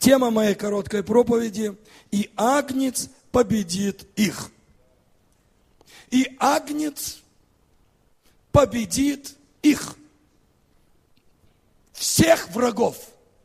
Тема моей короткой проповеди: «И Агнец победит их». И Агнец победит их. Всех врагов.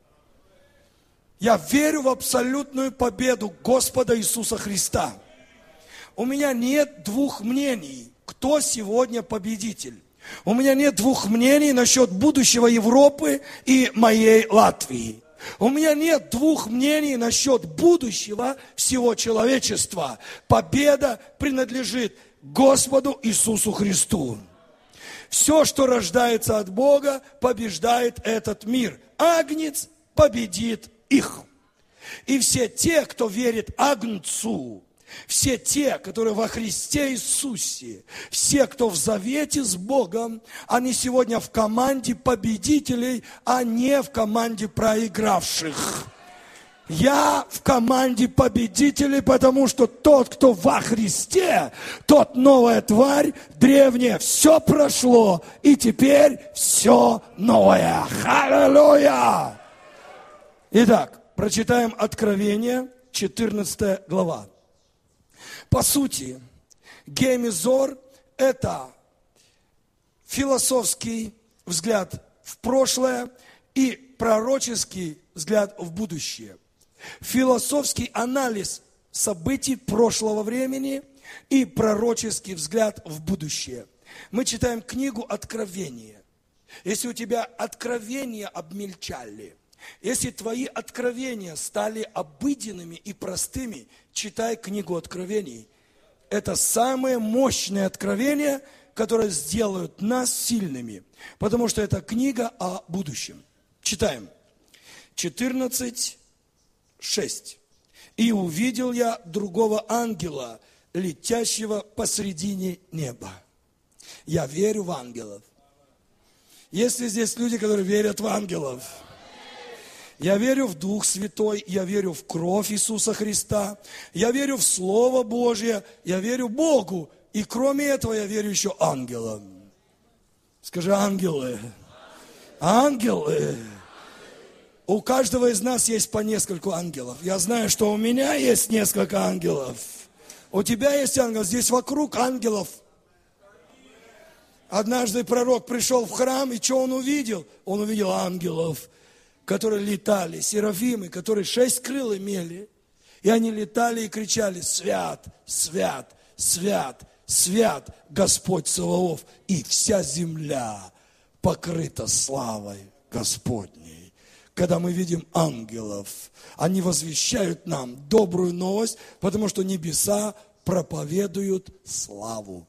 Я верю в абсолютную победу Господа Иисуса Христа. У меня нет двух мнений, кто сегодня победитель. У меня нет двух мнений насчет будущего Европы и моей Латвии. У меня нет двух мнений насчет будущего всего человечества. Победа принадлежит Господу Иисусу Христу. Все, что рождается от Бога, побеждает этот мир. Агнец победит их. И все те, кто верит Агнцу, все те, которые во Христе Иисусе, все, кто в завете с Богом, они сегодня в команде победителей, а не в команде проигравших. Я в команде победителей, потому что тот, кто во Христе, тот новая тварь, древнее, все прошло, и теперь все новое. Аллилуйя! Итак, прочитаем Откровение, 14 глава. По сути, Гемизор – это философский взгляд в прошлое и пророческий взгляд в будущее. Философский анализ событий прошлого времени и пророческий взгляд в будущее. Мы читаем книгу Откровения. Если у тебя откровения обмельчали, если твои откровения стали обыденными и простыми, читай книгу Откровений. Это самые мощные откровения, которые сделают нас сильными, потому что это книга о будущем. Читаем. 14:6. «И увидел я другого ангела, летящего посредине неба». Я верю в ангелов. Есть ли здесь люди, которые верят в ангелов? Я верю в Дух Святой, я верю в кровь Иисуса Христа, я верю в Слово Божье, я верю Богу. И кроме этого я верю еще ангелам. Скажи: ангелы. Ангелы. У каждого из нас есть по нескольку ангелов. Я знаю, что у меня есть несколько ангелов. У тебя есть ангел. Здесь вокруг ангелов. Однажды пророк пришел в храм, и что он увидел? Он увидел ангелов, которые летали, серафимы, которые 6 крыл имели. И они летали и кричали: свят, свят, свят, свят Господь Саваоф. И вся земля покрыта славой Господней. Когда мы видим ангелов, они возвещают нам добрую новость, потому что небеса проповедуют славу.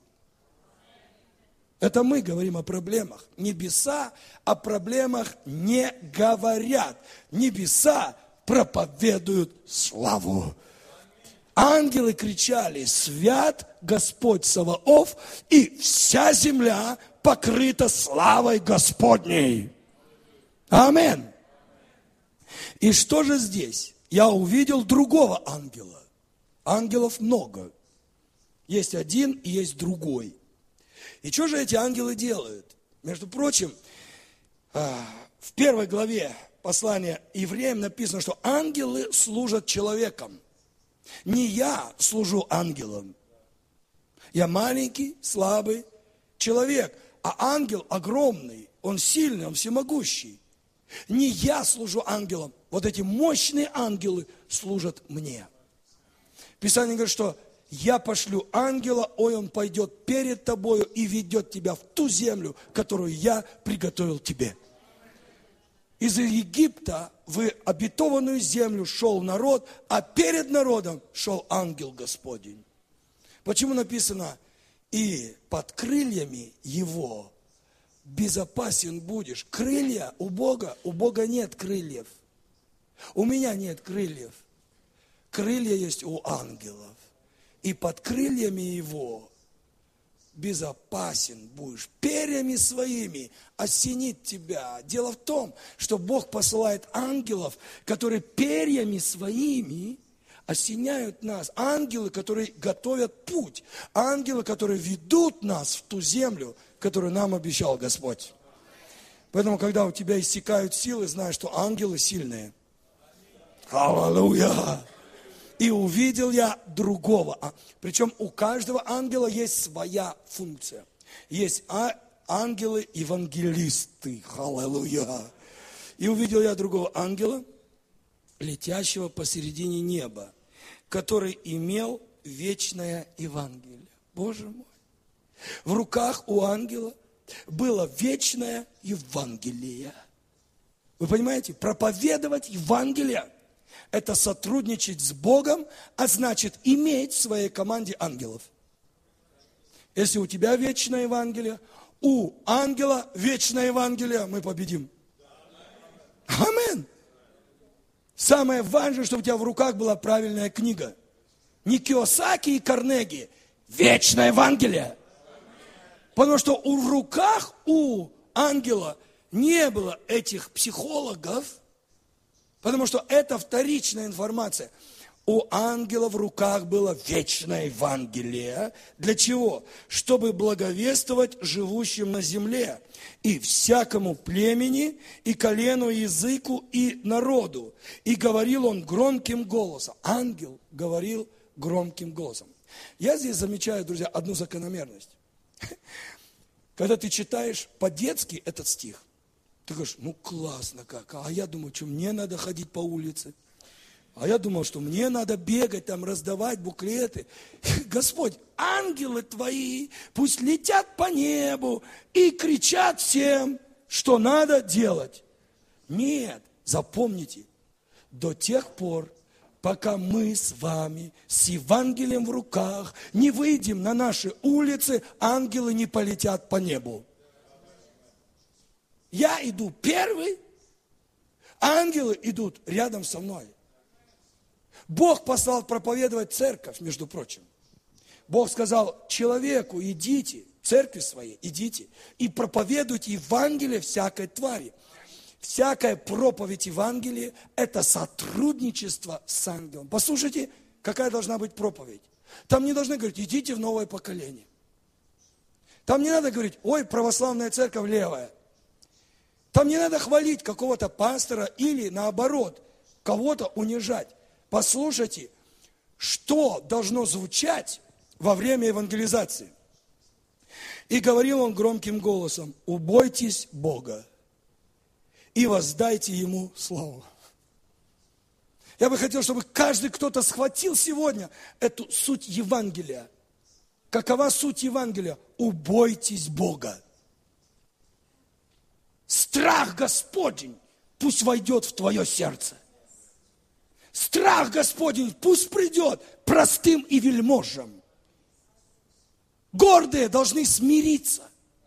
Это мы говорим о проблемах. Небеса о проблемах не говорят. Небеса проповедуют славу. Ангелы кричали: свят Господь Саваоф, и вся земля покрыта славой Господней. Аминь. И что же здесь? Я увидел другого ангела. Ангелов много. Есть один и есть другой. И что же эти ангелы делают? Между прочим, в 1 главе послания Евреям написано, что ангелы служат человеком. Не я служу ангелам. Я маленький, слабый человек, а ангел огромный, он сильный, он всемогущий. Не я служу ангелам, вот эти мощные ангелы служат мне. Писание говорит, что я пошлю ангела, он пойдет перед тобою и ведет тебя в ту землю, которую я приготовил тебе. Из Египта в обетованную землю шел народ, а перед народом шел ангел Господень. Почему написано: и под крыльями его безопасен будешь? Крылья у Бога нет крыльев. У меня нет крыльев. Крылья есть у ангелов. И под крыльями его безопасен будешь. Перьями своими осенит тебя. Дело в том, что Бог посылает ангелов, которые перьями своими осеняют нас. Ангелы, которые готовят путь. Ангелы, которые ведут нас в ту землю, которую нам обещал Господь. Поэтому, когда у тебя иссякают силы, знай, что ангелы сильные. Аллилуйя! И увидел я другого. Причем у каждого ангела есть своя функция. Есть ангелы-евангелисты. Аллилуйя! И увидел я другого ангела, летящего посередине неба, который имел вечное Евангелие. Боже мой! В руках у ангела было вечное Евангелие. Вы понимаете? Проповедовать Евангелие – это сотрудничать с Богом, а значит иметь в своей команде ангелов. Если у тебя вечное Евангелие, у ангела вечное Евангелие, мы победим. Амин. Самое важное, чтобы у тебя в руках была правильная книга. Не Кийосаки и Карнеги. Вечное Евангелие. Потому что в руках у ангела не было этих психологов, потому что это вторичная информация. У ангела в руках было вечное Евангелие. Для чего? Чтобы благовествовать живущим на земле и всякому племени, и колену, и языку, и народу. И говорил он громким голосом. Ангел говорил громким голосом. Я здесь замечаю, друзья, одну закономерность. Когда ты читаешь по-детски этот стих, ты говоришь, ну классно как, а я думаю, что мне надо ходить по улице, а я думал, что мне надо бегать, там раздавать буклеты. Господь, ангелы твои пусть летят по небу и кричат всем, что надо делать. Нет, запомните, до тех пор, пока мы с вами с Евангелием в руках не выйдем на наши улицы, ангелы не полетят по небу. Я иду первый, ангелы идут рядом со мной. Бог послал проповедовать церковь, между прочим. Бог сказал человеку, идите, церкви своей, идите и проповедуйте Евангелие всякой твари. Всякая проповедь Евангелия – это сотрудничество с ангелом. Послушайте, какая должна быть проповедь. Там не должны говорить, идите в новое поколение. Там не надо говорить, ой, православная церковь левая. Там не надо хвалить какого-то пастора или, наоборот, кого-то унижать. Послушайте, что должно звучать во время евангелизации. И говорил он громким голосом, убойтесь Бога и воздайте Ему славу. Я бы хотел, чтобы каждый кто-то схватил сегодня эту суть Евангелия. Какова суть Евангелия? Убойтесь Бога. Страх Господень пусть войдет в твое сердце. Страх Господень пусть придет простым и вельможам. Гордые должны смириться.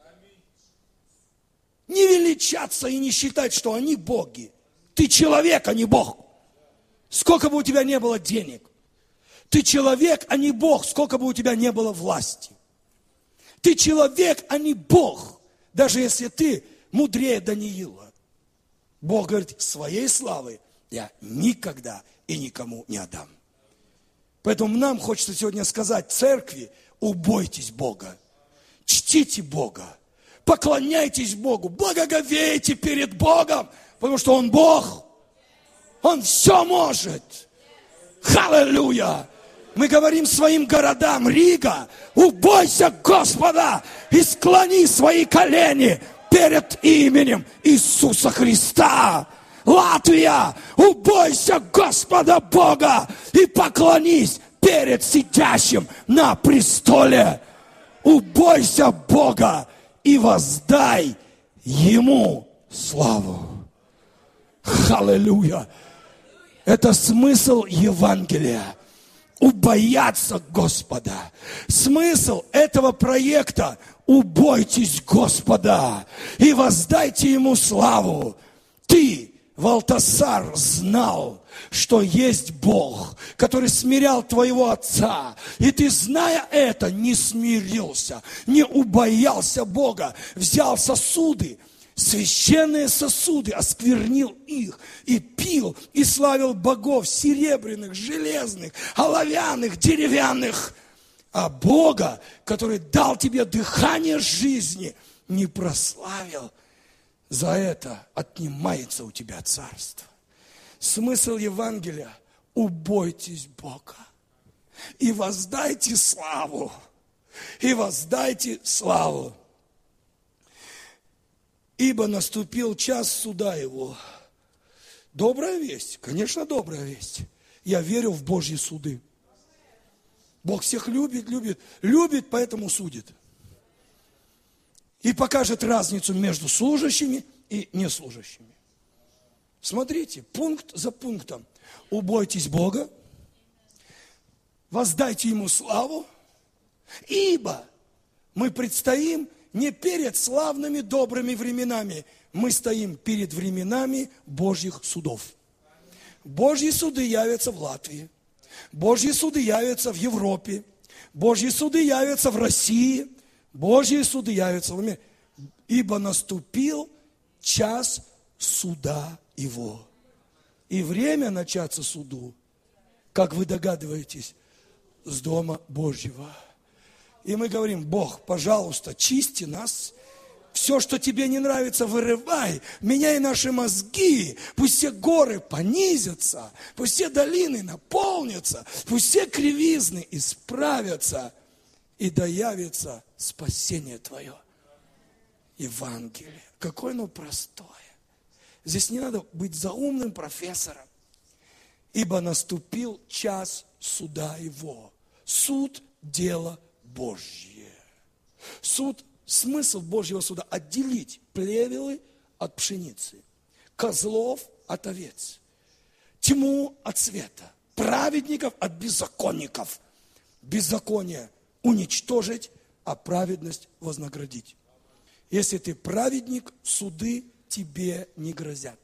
Не величаться и не считать, что они боги. Ты человек, а не Бог. Сколько бы у тебя не было денег. Ты человек, а не Бог, сколько бы у тебя не было власти. Ты человек, а не Бог, даже если ты мудрее Даниила. Бог говорит, своей славы я никогда и никому не отдам. Поэтому нам хочется сегодня сказать церкви, убойтесь Бога, чтите Бога, поклоняйтесь Богу, благоговейте перед Богом, потому что Он Бог, Он все может. Аллилуйя! Мы говорим своим городам, Рига, убойся Господа и склони свои колени перед именем Иисуса Христа. Латвия, убойся Господа Бога и поклонись перед сидящим на престоле. Убойся Бога и воздай Ему славу. Аллилуйя! Это смысл Евангелия. Убояться Господа. Смысл этого проекта – убойтесь Господа и воздайте Ему славу. Ты, Валтасар, знал, что есть Бог, который смирял твоего отца. И ты, зная это, не смирился, не убоялся Бога, взял сосуды, священные сосуды, осквернил их и пил, и славил богов серебряных, железных, оловянных, деревянных. А Бога, который дал тебе дыхание жизни, не прославил. За это отнимается у тебя царство. Смысл Евангелия – убойтесь Бога и воздайте славу. И воздайте славу. Ибо наступил час суда его. Добрая весть, конечно, добрая весть. Я верю в Божьи суды. Бог всех любит, любит, любит, поэтому судит. И покажет разницу между служащими и неслужащими. Смотрите, пункт за пунктом. Убойтесь Бога, воздайте Ему славу, ибо мы предстоим не перед славными добрыми временами, мы стоим перед временами Божьих судов. Божьи суды явятся в Латвии, Божьи суды явятся в Европе, Божьи суды явятся в России, Божьи суды явятся в мире. Ибо наступил час суда Его. И время начаться суду, как вы догадываетесь, с Дома Божьего. И мы говорим: Бог, пожалуйста, чисти нас. Все, что тебе не нравится, вырывай. Меняй наши мозги. Пусть все горы понизятся. Пусть все долины наполнятся. Пусть все кривизны исправятся. И да явится спасение Твое. Евангелие. Какое оно простое. Здесь не надо быть заумным профессором. Ибо наступил час суда Его. Суд – дело Божье. Суд, смысл Божьего суда – отделить плевелы от пшеницы, козлов от овец, тьму от света, праведников от беззаконников. Беззаконие уничтожить, а праведность вознаградить. Если ты праведник, суды тебе не грозят.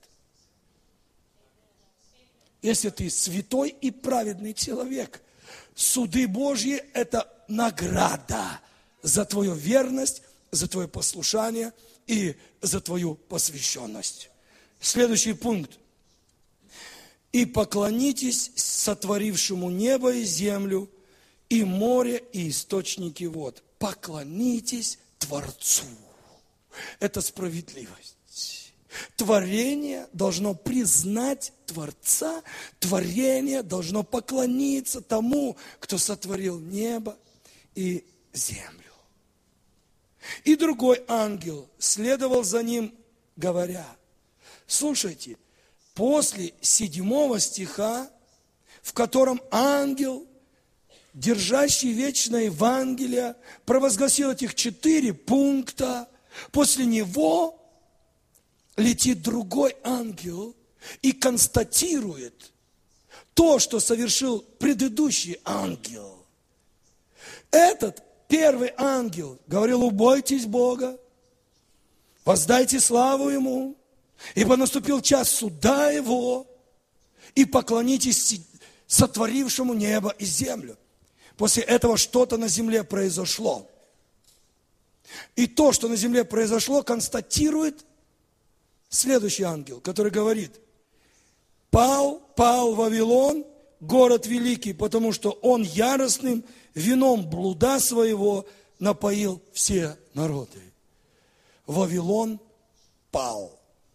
Если ты святой и праведный человек, суды Божьи – это награда за твою верность, за твое послушание и за твою посвященность. Следующий пункт. «И поклонитесь сотворившему небо и землю, и море, и источники вод». Поклонитесь Творцу. Это справедливость. Творение должно признать Творца, творение должно поклониться тому, кто сотворил небо и землю. И другой ангел следовал за ним, говоря: слушайте, после 7 стиха, в котором ангел, держащий вечное Евангелие, провозгласил этих 4 пункта, после него летит другой ангел и констатирует то, что совершил предыдущий ангел. Этот первый ангел говорил: убойтесь Бога, воздайте славу Ему, ибо наступил час суда Его, и поклонитесь сотворившему небо и землю. После этого что-то на земле произошло. И то, что на земле произошло, констатирует следующий ангел, который говорит: пал Вавилон, город великий, потому что он яростным вином блуда своего напоил все народы. Вавилон пал.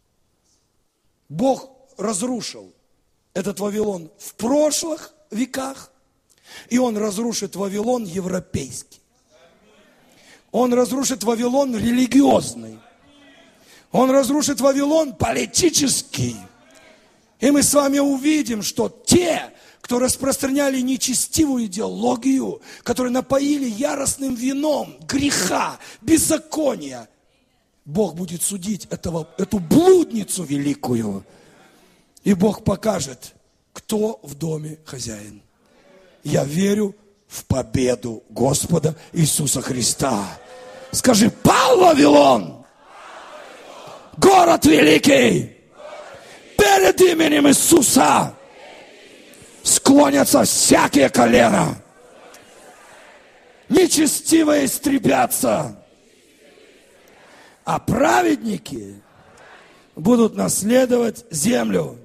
Бог разрушил этот Вавилон в прошлых веках, и Он разрушит Вавилон европейский. Он разрушит Вавилон религиозный. Он разрушит Вавилон политический. И мы с вами увидим, что те, кто распространяли нечестивую идеологию, которые напоили яростным вином греха, беззакония, Бог будет судить эту блудницу великую. И Бог покажет, кто в доме хозяин. Я верю в победу Господа Иисуса Христа. Скажи: пал Вавилон! Город великий! Перед именем Иисуса склонятся всякие колена. Нечестивые истребятся, а праведники будут наследовать землю.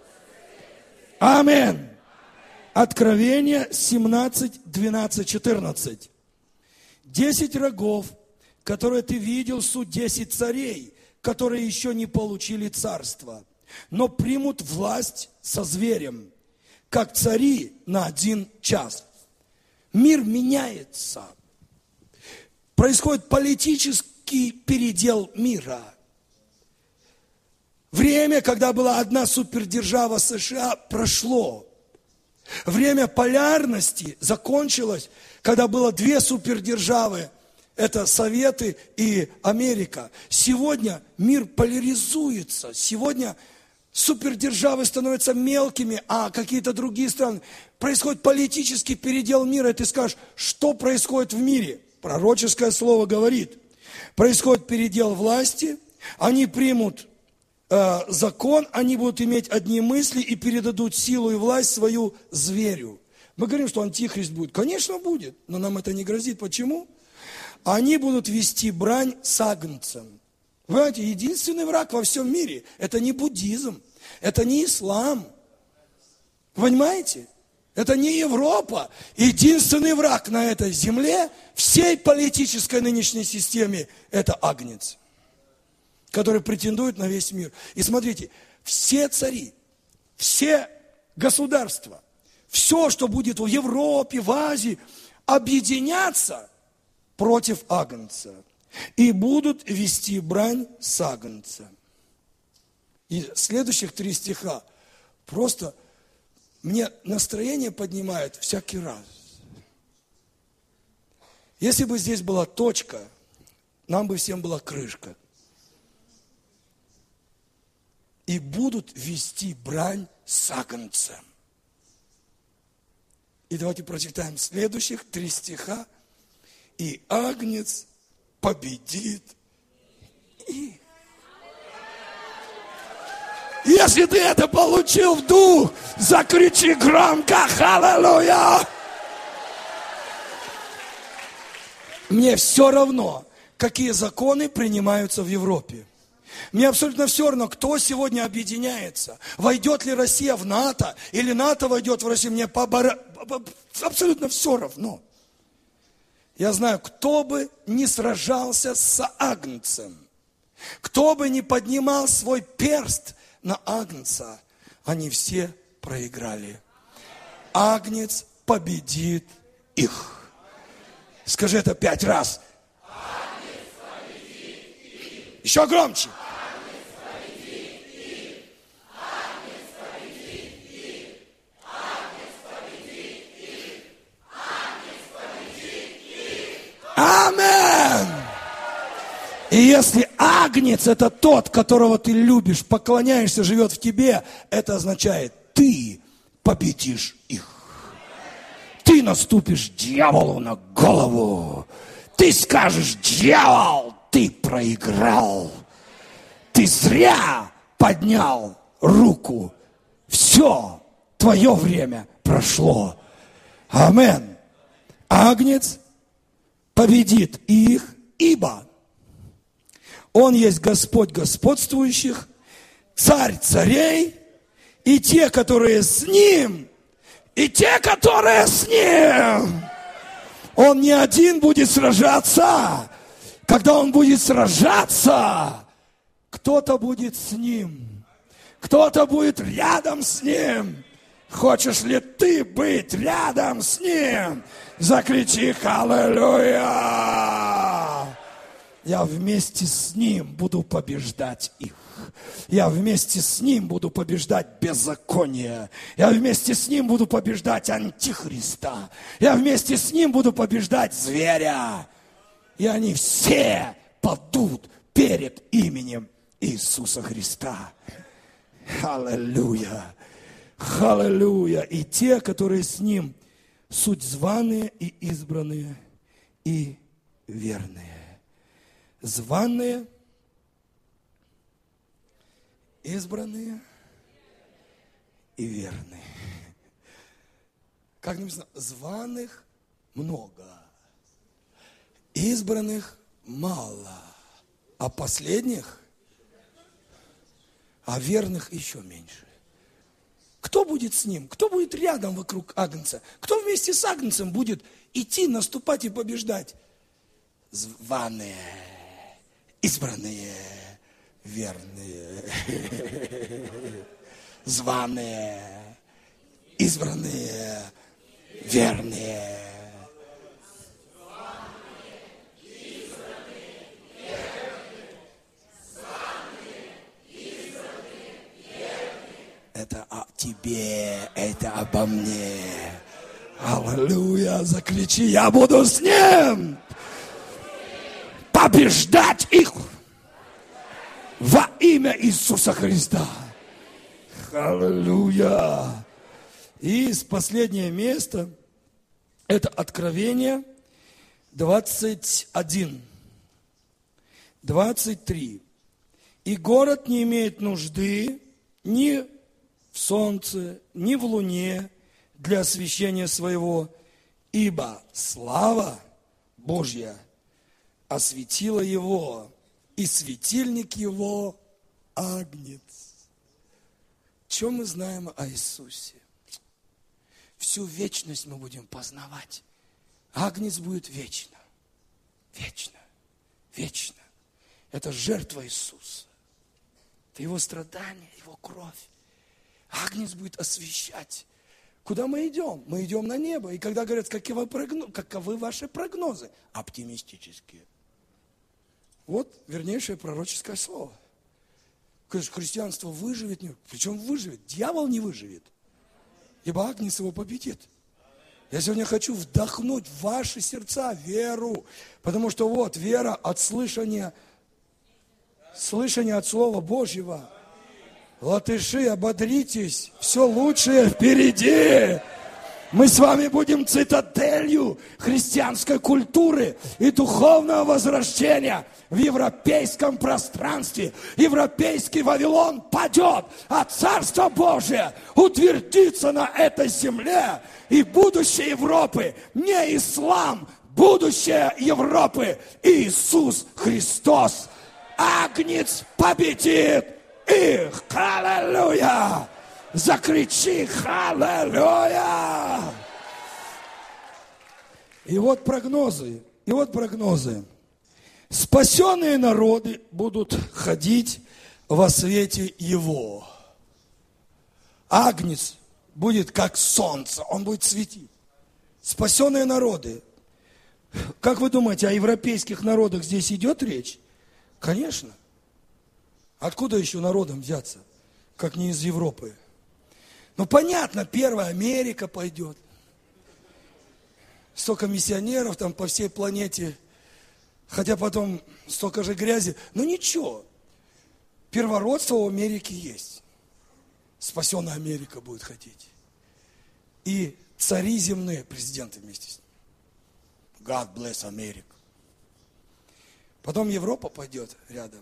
Аминь. Откровение 17, 12, 14. 10 рогов, которые ты видел, суть 10 царей, которые еще не получили царство. но примут власть со зверем, как цари на 1 час. Мир меняется. Происходит политический передел мира. Время, когда была одна супердержава США, прошло. Время полярности закончилось, когда было 2 супердержавы. Это Советы и Америка. Сегодня мир поляризуется. Сегодня супердержавы становятся мелкими, а какие-то другие страны. Происходит политический передел мира, и ты скажешь, что происходит в мире? Пророческое слово говорит. Происходит передел власти, они примут закон, они будут иметь одни мысли и передадут силу и власть свою зверю. Мы говорим, что антихрист будет. Конечно, будет, но нам это не грозит. Почему? Они будут вести брань с агнцем. Вы знаете, единственный враг во всем мире – это не буддизм, это не ислам. Понимаете? Это не Европа. Единственный враг на этой земле, всей политической нынешней системе – это агнец, который претендует на весь мир. И смотрите, все цари, все государства, все, что будет в Европе, в Азии, объединятся против агнца и будут вести брань с агнцем. И следующих 3 стиха просто мне настроение поднимает всякий раз. Если бы здесь была точка, нам бы всем была крышка. И будут вести брань с агнцем. И давайте прочитаем следующих 3 стиха. И агнец победит их. Если ты это получил в дух, закричи громко «Аллилуйя!». Мне все равно, какие законы принимаются в Европе. Мне абсолютно все равно, кто сегодня объединяется. Войдет ли Россия в НАТО, или НАТО войдет в Россию. Мне абсолютно все равно. Я знаю, кто бы не сражался с агнцем, кто бы не поднимал свой перст на агнца, они все проиграли. Агнец победит их. Скажи это 5 раз. Еще громче. Амен! И если агнец – это тот, которого ты любишь, поклоняешься, живет в тебе, это означает, ты победишь их. Ты наступишь дьяволу на голову. Ты скажешь: дьявол, ты проиграл. Ты зря поднял руку. Все, твое время прошло. Амен. Агнец победит их, ибо Он есть Господь господствующих, Царь царей, и те, которые с Ним, и те, которые с Ним. Он не один будет сражаться. Когда Он будет сражаться, кто-то будет с Ним, кто-то будет рядом с Ним. Хочешь ли ты быть рядом с Ним? Закричи «Аллилуйя!». Я вместе с Ним буду побеждать их. Я вместе с Ним буду побеждать беззаконие. Я вместе с Ним буду побеждать антихриста. Я вместе с Ним буду побеждать зверя. И они все падут перед именем Иисуса Христа. Аллилуйя! Аллилуйя! И те, которые с Ним, суть званые и избранные и верные. Званые, избранные и верные. Как написано, званых много, избранных мало, а последних, а верных еще меньше. Кто будет с ним? Кто будет рядом вокруг агнца? Кто вместе с агнцем будет идти, наступать и побеждать? Званые, избранные, верные, званые, избранные, верные. Это о тебе, это обо мне. Аллилуйя, закричи, я буду с ним побеждать их во имя Иисуса Христа. Аллилуйя. И последнее место, это Откровение 21, 23. И город не имеет нужды ни в солнце, ни в луне для освещения своего, ибо слава Божья осветила его, и светильник его агнец. Что мы знаем о Иисусе? Всю вечность мы будем познавать. Агнец будет вечно. Вечно. Вечно. Это жертва Иисуса. Это его страдания, его кровь. Агнец будет освещать. Куда мы идем? Мы идем на небо. И когда говорят, каковы ваши прогнозы? Оптимистические. Вот вернейшее пророческое слово. Христианство выживет. Причем выживет. Дьявол не выживет. Ибо Агнец его победит. Я сегодня хочу вдохнуть в ваши сердца веру. Потому что вот вера от слышания от Слова Божьего. Латыши, ободритесь, все лучшее впереди. Мы с вами будем цитаделью христианской культуры и духовного возрождения в европейском пространстве. Европейский Вавилон падет, а Царство Божие утвердится на этой земле. И будущее Европы не ислам, будущее Европы Иисус Христос. Агнец победит их. Аллилуйя! Закричи аллилуйя! И вот прогнозы. Спасенные народы будут ходить во свете Его. Агнец будет как солнце, он будет светить. Спасенные народы. Как вы думаете, о европейских народах здесь идет речь? Конечно. Откуда еще народам взяться, как не из Европы? Ну, понятно, первая Америка пойдет. Столько миссионеров там по всей планете. Хотя потом столько же грязи. Но ничего. Первородство в Америке есть. Спасенная Америка будет ходить. И цари земные, президенты вместе с ним. God bless America. Потом Европа пойдет рядом.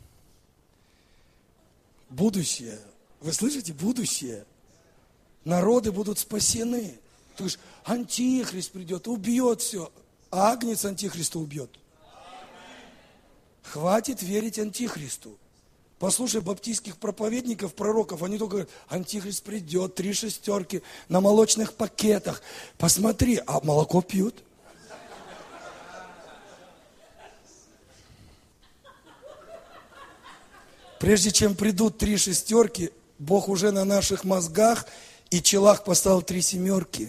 Будущее. Вы слышите? Будущее. Народы будут спасены. То есть антихрист придет, убьет все. А агнец антихриста убьет. Хватит верить антихристу. Послушай баптистских проповедников, пророков, они только говорят, антихрист придет, 3 шестерки на молочных пакетах. Посмотри, а молоко пьют. Прежде чем придут 3 шестерки, Бог уже на наших мозгах и челах поставил 3 семерки.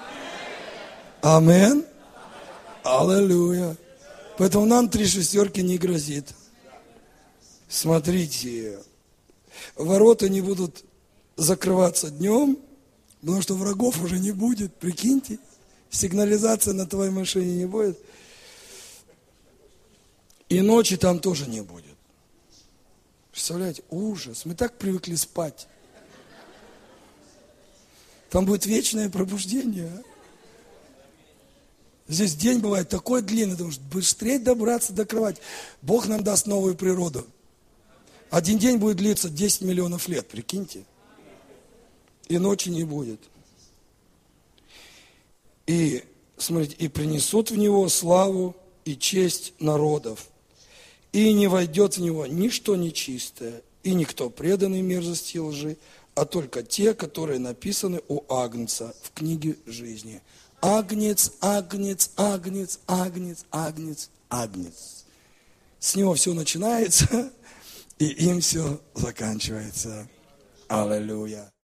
Амин. Аллилуйя. Поэтому нам 3 шестерки не грозит. Смотрите, ворота не будут закрываться днем, потому что врагов уже не будет, прикиньте. Сигнализация на твоей машине не будет. И ночи там тоже не будет. Представляете, ужас. Мы так привыкли спать. Там будет вечное пробуждение. Здесь день бывает такой длинный, потому что быстрее добраться до кровати. Бог нам даст новую природу. Один день будет длиться 10 миллионов лет, прикиньте. И ночи не будет. И, смотрите, и принесут в него славу и честь народов. И не войдет в него ничто нечистое, и никто преданный мерзости и лжи, а только те, которые написаны у Агнца в книге жизни. Агнец, агнец, агнец, агнец, агнец, агнец. С него все начинается, И им все заканчивается. Аллилуйя.